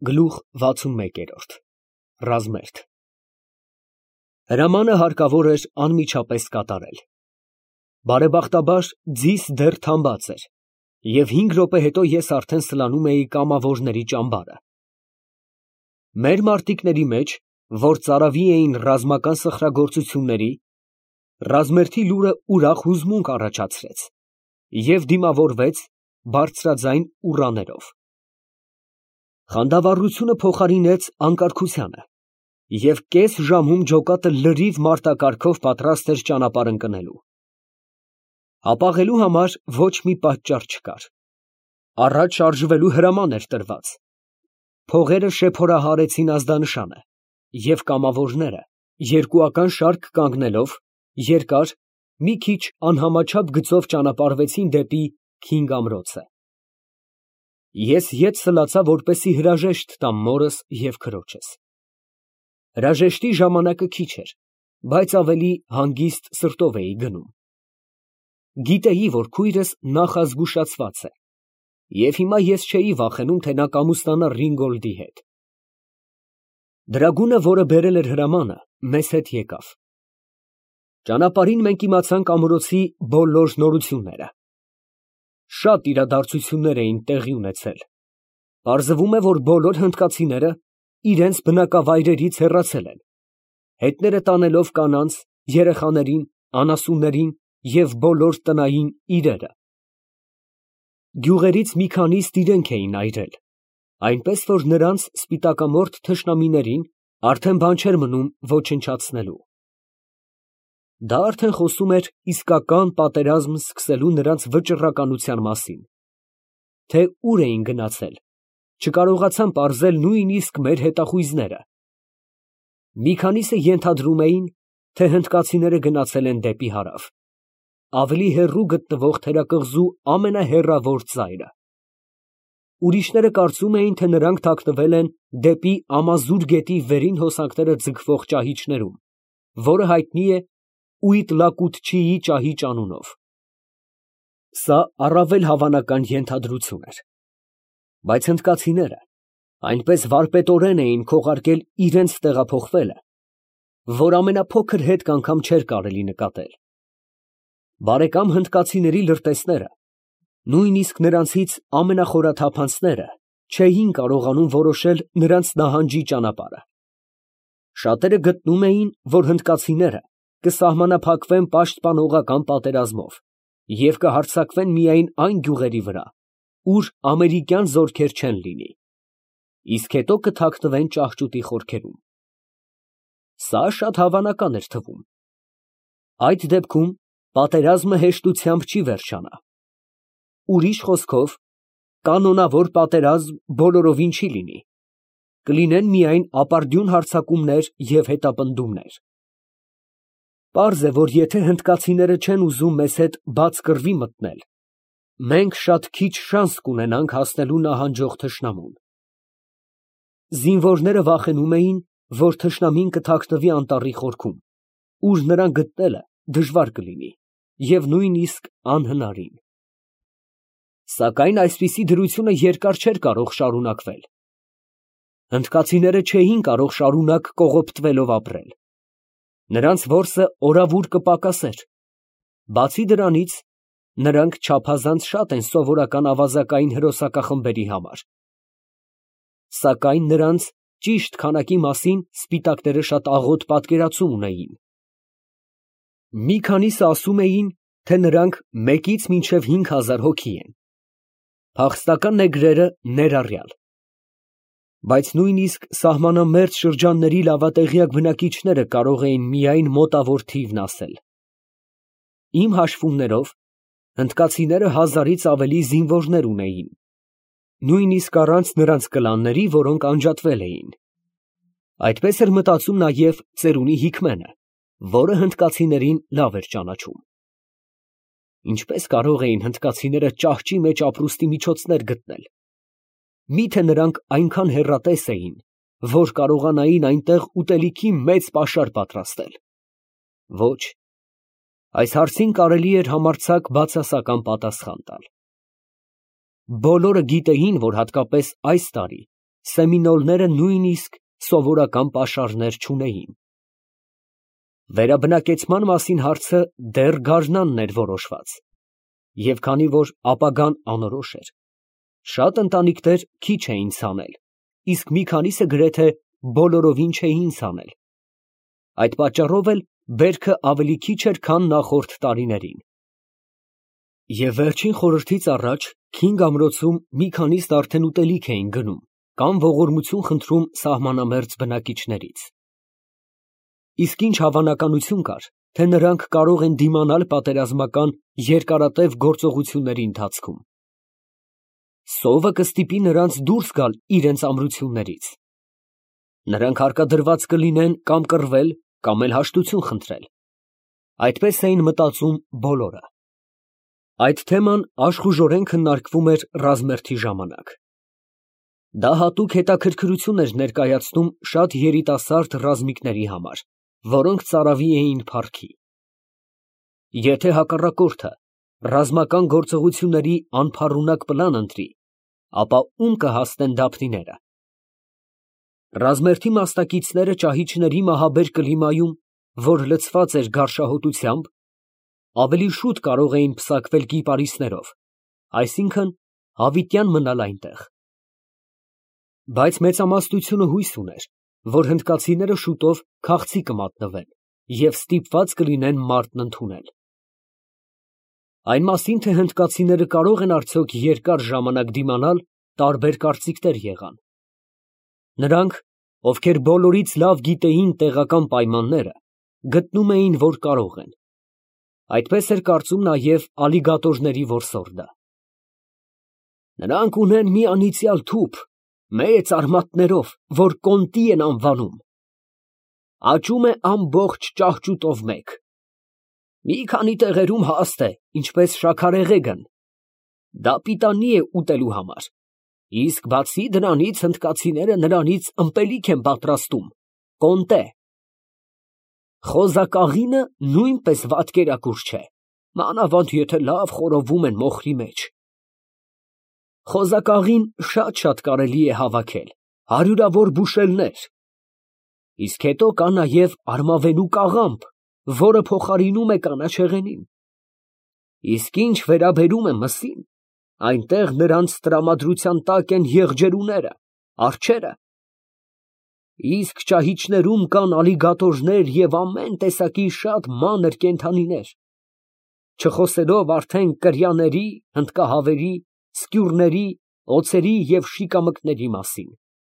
Գլուխ 61 Ռազմերդ Հրամանը հարկավոր էր անմիջապես կատարել։ Բարեբախտաբար ձիս դեռ թամբած էր, և 5 րոպե հետո ես արդեն սլանում էի կամավորների ճամբարը։ Մեր մարտիկների մեջ, որ ծարավի էին ռազմական սխրագործությունների, ռազմերդի լուրը ուրախ հուզմունք առաջացրեց և դիմավորվեց բարձրաձայն ուռաներով։ Խանդավառությունը փոխարինեց անկարգությանը, և կես ժամում ջոկատը լրիվ մարտակարգով պատրաստ էր ճանապարհ ընկնելու։ Հապաղելու համար ոչ մի պատճառ չկար։ Առաջ շարժվելու հրաման էր տրված։ Փողերը շեփորահարեցին ազդանշանը, և կամավորները, երկուական շարք կանգնելով, երկար, մի քիչ անհամաչափ գծով ճանապարհվեցին դեպի Քինգ ամրոցը։ Ես ետ սլացա, որպեսզի հրաժեշտ տամ մորս և քրոջս։ Հրաժեշտի ժամանակը քիչ էր, բայց ավելի հանգիստ սրտով էի գնում։ Գիտեի, որ քույրս նախազգուշացված է, և հիմա ես չէի վախենում, թե նա կամուսնանա Ռինգոլդի հետ։ Դրագունը, որը բերել էր հրամանը, մեզ հետ եկավ։ Ճանապարհին մենք իմացանք ամրոցի բոլոր նորությունները։ Շատ իրադարձություններ էին տեղի ունեցել։ Պարզվում է, որ բոլոր հնդկացիները իրենց բնակավայրերից հեռացել են, հետները տանելով կանանց, երեխաներին, անասուններին և բոլոր տնային իրերը։ Գյուղերից մի քանիսն իրենք էին այրել, այնպես որ նրանց սպիտակամորթ թշնամիներին արդեն բան չէր մնում ոչնչացնելու։ Դա արդեն խոսում էր իսկական պատերազմ սկսելու նրանց վճռականության մասին։ Թե ուր էին գնացել, չկարողացան պարզել նույնիսկ մեր հետախույզները։ Մի քանիսը ենթադրում էին, թե հնդկացիները գնացել են դեպի հարավ, ավելի հեռու գտնվող թերակղզու ամենահեռավոր ծայրը։ Ուրիշները կարծում էին, թե նրանք թաքնվել են դեպի Ամազուր գետի վերին հոսանքները ձգվող ճահիճներում, որը հայտնի է Ուիտլակուտչիի ճահիճ անունով։ Սա առավել հավանական ենթադրություն էր, բայց հնդկացիները այնպես վարպետորեն էին քողարկել իրենց տեղափոխվելը, որ ամենափոքր հետք անգամ չէր կարելի նկատել։ Բարեկամ հնդկացիների լրտեսները, նույնիսկ նրանցից ամենախորաթափանցները, չէին կարողանում որոշել նրանց նահանջի ճանապարհը։ Շատերը գտնում էին, որ հնդկացիները կսահմանափակվեն պաշտպանողական պատերազմով և կհարձակվեն միայն այն գյուղերի վրա, ուր ամերիկյան զորքեր չեն լինի, իսկ հետո կթաքնվեն ճահճուտի խորքերում։ Սա շատ հավանական էր թվում։ Այդ դեպքում պատերազմը հեշտությամբ չի վերջանա։ Ուրիշ խոսքով, կանոնավոր պատերազմ բոլորովին չի լինի, կլինեն միայն ապարդյուն հարձակումներ և հետապնդումներ։ Պարզ է, որ եթե հնդկացիները չեն ուզում մեզ հետ բաց կռվի մտնել, մենք շատ քիչ շանս կունենանք հասնելու նահանջող թշնամուն։ Զինվորները վախենում էին, որ թշնամին կթաքնվի անտառի խորքում, ուր նրան գտնելը դժվար կլինի և նույնիսկ անհնարին։ Սակայն այսպիսի դրությունը երկար չէր կարող շարունակվել։ Հնդկացիները չէին կարող շարունակ կողոպտվելով ապրել։ Նրանց որսը օրավուր կպակասեր։ Բացի դրանից, նրանք չափազանց շատ են սովորական ավազակային հրոսակախմբերի համար։ Սակայն նրանց ճիշտ քանակի մասին սպիտակները շատ աղոտ պատկերացում ունեին։ Մի քանիսը ասում էին, թե նրանք 1-ից մինչև 5000 հոգի են, փախստական նեգրերը ներառյալ։ Բայց նույնիսկ սահմանամերձ շրջանների լավատեղյակ բնակիչները կարող էին միայն մոտավոր թիվն ասել։ Իմ հաշվումներով, հնդկացիները 1000-ից ավելի զինվորներ ունեին, նույնիսկ առանց նրանց կլանների, որոնք անջատվել էին։ Այդպես էր մտածում նաև ծերունի Հիկմենը, որը հնդկացիներին լավ էր ճանաչում։ Ինչպես կարող էին հնդկացիները ճահճի մեջ ապրուստի միջոցներ գտնել։ Միթե նրանք այնքան հեռատես էին, որ կարողանային այնտեղ ուտելիքի մեծ պաշար պատրաստել։ Ոչ, այս հարցին կարելի էր համարձակ բացասական պատասխան տալ։ Բոլորը գիտեին, որ հատկապես այս տարի սեմինոլները նույնիսկ սովորական պաշարներ չունեին։ Վերաբնակեցման մասին հարցը դեռ գարնանն էր որոշված, և քանի որ ապագան անորոշ էր, շատ ընտանիքներ քիչ էին ցանել, իսկ մի քանիսը գրեթե բոլորովին չէին ցանել։ Այդ պատճառով էլ բերքը ավելի քիչ էր, քան նախորդ տարիներին։ Եվ վերջին խորհրդից առաջ Քինգ ամրոցում մի քանիստ արդեն ուտելիք էին գնում կամ ողորմություն խնդրում սահմանամերձ բնակիչներից։ Իսկ ինչ հավանականություն կար, թե նրանք կարող են դիմանալ պատերազմական երկարատև գործողությունների ընթացքում։ Սովը կստիպի նրանց դուրս գալ իրենց ամրություններից։ Նրանք հարկադրված կլինեն կամ կռվել, կամ էլ հաշտություն խնդրել։ Այդպես էին մտածում բոլորը։ Այդ թեման աշխուժորեն քննարկվում էր ռազմերթի ժամանակ։ Դա հատուկ հետաքրքրություն էր ներկայացնում շատ երիտասարդ ռազմիկների համար, որոնք ծարավի էին փառքի։ Եթե հակառակորդը ռազմական գործողությունների անփառունակ պլան ընտրի, ապա ում կհասնեն դափնիները։ Ռազմերթի մասնակիցները ճահիճների մահաբեր կլիմայում, որ լցված էր գարշահոտությամբ, ավելի շուտ կարող էին պսակվել կիպարիսներով, այսինքն հավիտյան մնալ այնտեղ։ Բայց մեծամասնությունը հույս ուներ, որ հնդկացիները շուտով քաղցի կմատնվեն և ստիպված կլինեն մարտն ընդունել։ Այն մասին, թե հնդկացիները կարող են արդյոք երկար ժամանակ դիմանալ, տարբեր կարծիքներ եղան։ Նրանք, ովքեր բոլորից լավ գիտեին տեղական պայմանները, գտնում էին, որ կարող են։ Այդպես էր կարծում նաև ալիգատորների որսորդը։ Նրանք ունեն մի անիծյալ թուփ, մեծ արմատներով, որ կոնտի են անվանում։ Աճում է ամբողջ ճահճուտով մեկ։ Մի քանի տեղերում հաստ է, ինչպես շաքարեղեգն։ Դա պիտանի է ուտելու համար։ Իսկ բացի դրանից հնդկացիները նրանից ըմպելիք են պատրաստում, կոնտե։ Խոզակաղինը նույնպես վատ կերակուր չէ, մանավանդ եթե լավ խորովում են մոխրի մեջ։ Խոզակաղին շատ կարելի է հավաքել, հարյուրավոր բուշելներ։ Իսկ հետո կա նաև արմավենու կաղամբ, որը փոխարինում է կանաչեղենին։ Իսկ ինչ վերաբերում է մսին, այնտեղ նրանց տրամադրության տակ են եղջերուները, արջերը։ Իսկ ճահիճներում կան ալիգատորներ և ամեն տեսակի շատ մանր կենդանիներ, չխոսելով արդեն կրյաների, հնդկահավերի, սկյուրների, օձերի և շիկամկների մասին։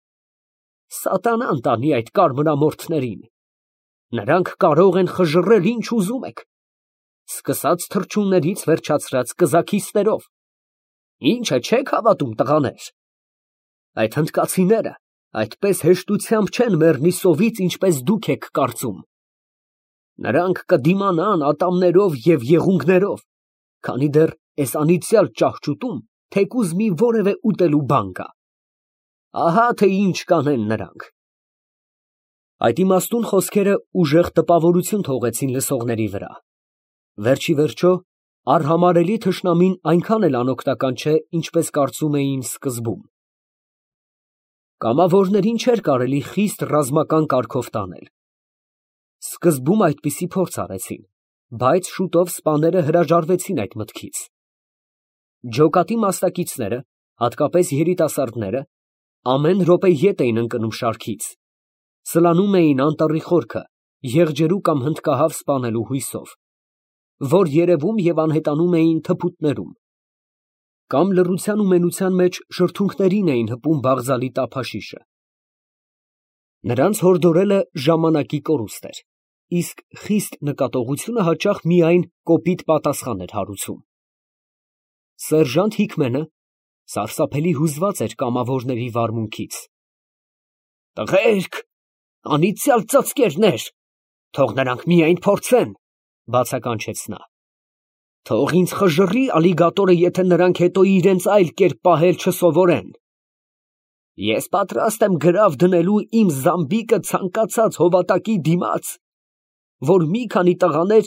Սատանան տանի այդ կարմրամորթներին։ Նրանք կարող են խժռել ինչ ուզում եք, սկսած թռչուններից վերջացրած կզաքիստերով։ Ի՞նչը չեք հավատում, տղաներ։ Այդ հնդկացիները այդպես հեշտությամբ չեն մեռնի սովից, ինչպես դուք եք կարծում։ Նրանք կդիմանան ատամներով և եղունգներով, քանի դեռ այս անիծյալ ճահճուտում թեկուզ մի որևէ ուտելու բան կա։ Ահա թե ինչ կանեն նրանք։ Այդ իմաստուն խոսքերը ուժեղ տպավորություն թողեցին լսողների վրա։ Վերջիվերջո, արհամարհելի թշնամին այնքան էլ անօգնական չէ, ինչպես կարծում էին սկզբում։ Կամավորներին չէր կարելի խիստ ռազմական կարգով տանել։ Սկզբում այդպիսի փորձ արեցին, բայց շուտով սպաները հրաժարվեցին այդ մտքից։ Ջոկատի մասնակիցները, հատկապես երիտասարդները, ամեն րոպե ետ էին ընկնում շարքից, սլանում էին անտառի խորքը, եղջերու կամ հնդկահավ սպանելու հույսով, որ երևում և անհետանում էին թփուտներում, կամ լռության ու մենության մեջ շրթունքներին էին հպում բաղձալի տափաշիշը։ Նրանց հորդորելը ժամանակի կորուստ էր, իսկ խիստ նկատողությունը հաճախ միայն կոպիտ պատասխան էր հարուցում։ Սերժանտ Հիքմենը սարսափելի հուզված էր կամավորների վարմունքից։ Տղերք, անիծյալ ծածկերներ, թող նրանք միայն փորձեն, բացականչեց նա։ Թող ինձ խժռի ալիգատորը, եթե նրանք հետո իրենց այլ կերպ պահել չսովորեն։ Ես պատրաստ եմ գրավ դնելու իմ զամբիկը ցանկացած հովատակի դիմաց, որ մի քանի տղաներ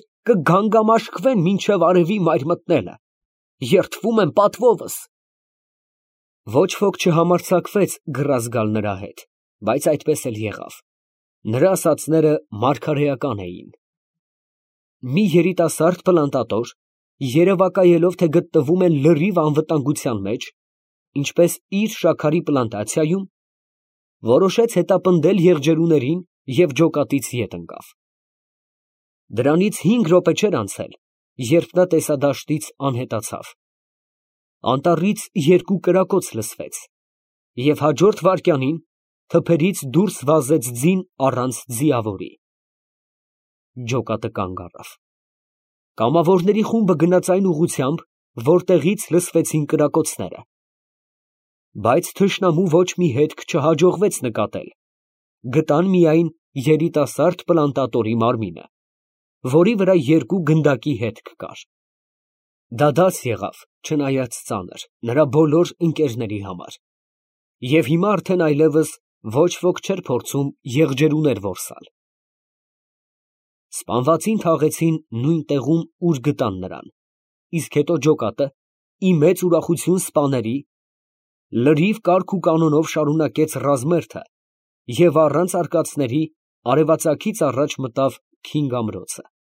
կգանգամաշկվեն մինչև արևի մայր մտնելը, երդվում եմ պատվովս։ Ոչ ոք չհամարձակվեց գրազ գալ նրա հետ, բայց այդպես էլ եղավ։ Նրա ասածները մարգարեական էին։ Մի երիտասարդ պլանտատոր, երևակայելով, թե գտնվում են լրիվ անվտանգության մեջ, ինչպես իր շաքարի պլանտացիայում, որոշեց հետապնդել եղջերուներին և ջոկատից ետ ընկավ։ Դրանից 5 րոպե չէր անցել, երբ նա տեսադաշտից անհետացավ։ Անտառից 2 կրակոց լսվեց, և հաջորդ վայրկյանին թփերից դուրս վազեց ձին առանց ձիավորի։ Ջոկատը կանգ առավ։ Կամավորների խումբը գնաց այն ուղղությամբ, որտեղից լսվեցին կրակոցները, բայց թշնամու ոչ մի հետք չհաջողվեց նկատել, գտան միայն երիտասարդ պլանտատորի մարմինը, որի վրա 2 գնդակի հետք կար։ Դա դաս եղավ, չնայած ծանր, նրա բոլոր ընկերների համար, և հիմա արդեն այլևս ոչ ոք չէր փորձում եղջերուներ որսալ։ Սպանվածին թաղեցին նույն տեղում, ուր գտան նրան, իսկ հետո ջոկատը, ի մեծ ուրախություն սպաների, լրիվ կարգ ու կանոնով շարունակեց ռազմերթը և առանց արկածների արևածագից առաջ մտավ Քինգ ամրոցը։